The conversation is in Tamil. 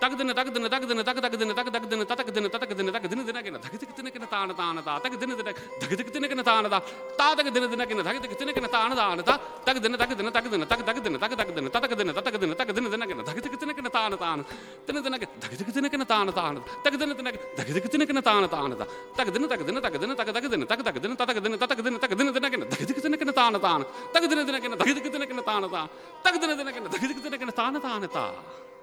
தகுதின தகுதின தகுதின தகு தகுதின தகு தகுதின ததகுதின ததகுதின தகுதின தினகின தகுதிக்கு தினகின தான தானதா தகுதின தின தகுதிக்கு தினகின தானதா தாதகு தின தினகின தகுதிக்கு தினகின தான தானதா தகுதின தகுதின தகுதின தகு தகுதின தகு தகுதின ததகுதின ததகுதின தகுதின தினகின தகுதிக்கு தினகின தான தான தின தினக தகுதிக்கு தினகின தான தான தகுதின தினக தகுதிக்கு தினகின தான தானதா தகுதின தகுதின தகுதின தகு தகுதின தகு தகுதின ததகுதின ததகுதின தகுதின தினகின தகுதிக்கு தினகின தான தான தகுதின தினகின தகுதிக்கு தினகின தான தா தகுதின தினகின தகுதிக்கு தினகின தான தானதா